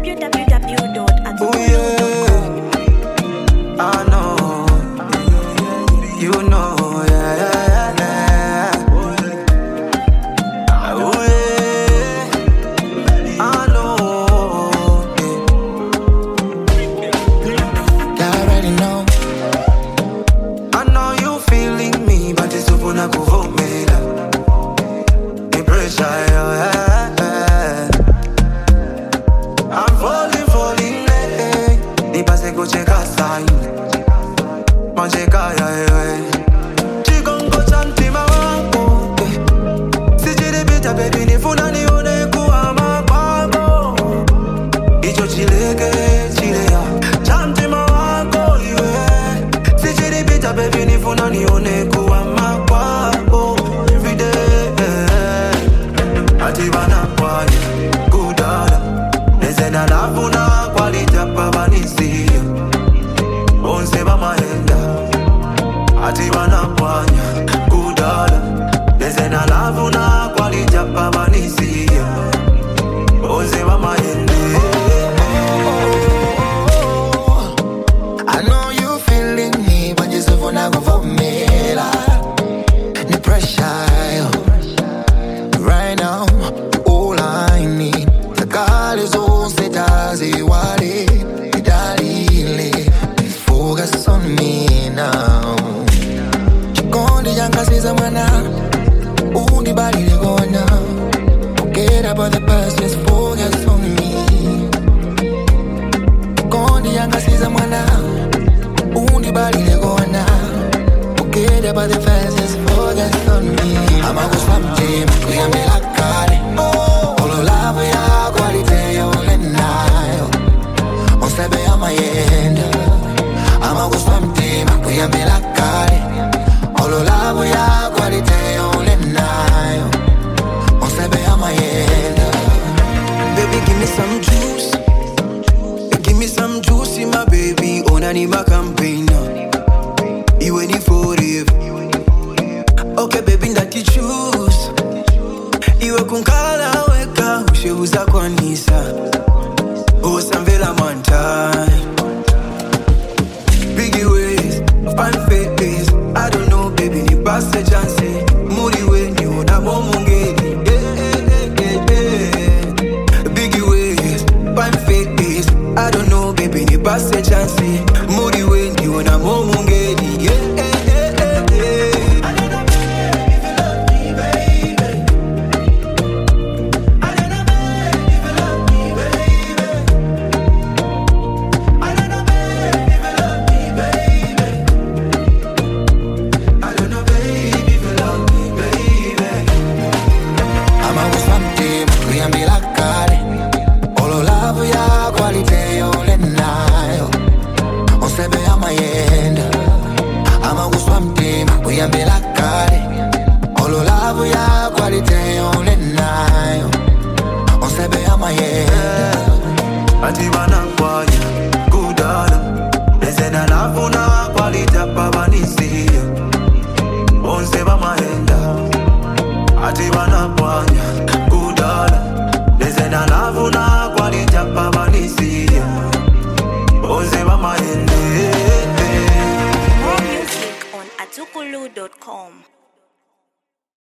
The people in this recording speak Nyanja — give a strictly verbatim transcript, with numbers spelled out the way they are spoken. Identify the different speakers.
Speaker 1: w w w dot atukulu dot com.
Speaker 2: I know, you know, yeah, yeah, yeah. Oh yeah, I know, yeah.
Speaker 3: You already know.
Speaker 2: I know you feeling me, but it's open up for me. The pressure, yeah, yeah. I'm falling, falling, eh. Ni pase go check a sign. Manjeka, yeah, yeah. Chikongo chanti mawangu, eh. Sijiri bita baby ni funa ni one kuwa mapamo. Icho chileke, chilea. Chanti mawangu, yeah. Sijiri bita baby ni funa ni one kuwa mapamo. Every day, eh. Atibana kwanya, kudala. Nezena lafuna kwalita pavanisia. Onse bamaenda Atibana kwanya kudala Nezena lavuna kwalita pavanisia. Onse bamaenda.
Speaker 3: I know you feeling me, but you're so vulnerable for me. The pressure right now, all I need. The God is all set as he wanted. Focus on me now. Chikondi yanga siza mana, undi bali le gona. Forget about the past, just focus on me. Chikondi yanga siza mana, undi bali le gona. Forget about the past, just focus on me. I'ma go swam team, kuyambe la kare. Olo love ya quality ya ole nayo. On sebe ya mayenda. I'ma go swam team, kuyambe la kare. Olo love ya quality ya ole nayo. On sebe ya mayenda.
Speaker 2: Baby, give me some juice. Give me some juice, my baby. Onani ma campaign. You ain't for it. Okay, baby, that you choose. Iwe kunkala weka, usheuza kwa nisa. Osamvela mantai. Biggie ways, fine face. I don't know, baby, ni pass a chance. Muri we, ni una momungeli. Yeah, yeah, yeah, yeah. Biggie ways, fine face. I don't know, baby, ni pass a chance. Muri we, ni una momungeli. Yeah, yeah, yeah, yeah. I don't know, baby, if you love me, baby. I don't know, baby, if you love me, baby. I don't know, baby, if you love me, baby. I don't know, baby, if you love me, baby.
Speaker 3: I'ma go swam team, kuyambe la kare. Olo love ya quality ya ole nayo. On sebe ya mayenda. I'ma go swam team, kuyambe la kare. Olo love ya quality ya ole nayo. On sebe ya mayenda.
Speaker 2: Atibana kwanya kudala. Nezena lafuna kwalita pavanisia. Onse bamaenda. Atibana kwanya kudala. Nezena lafuna kwalita pavanisia. Onse bamaenda.
Speaker 1: More music on atukulu dot com.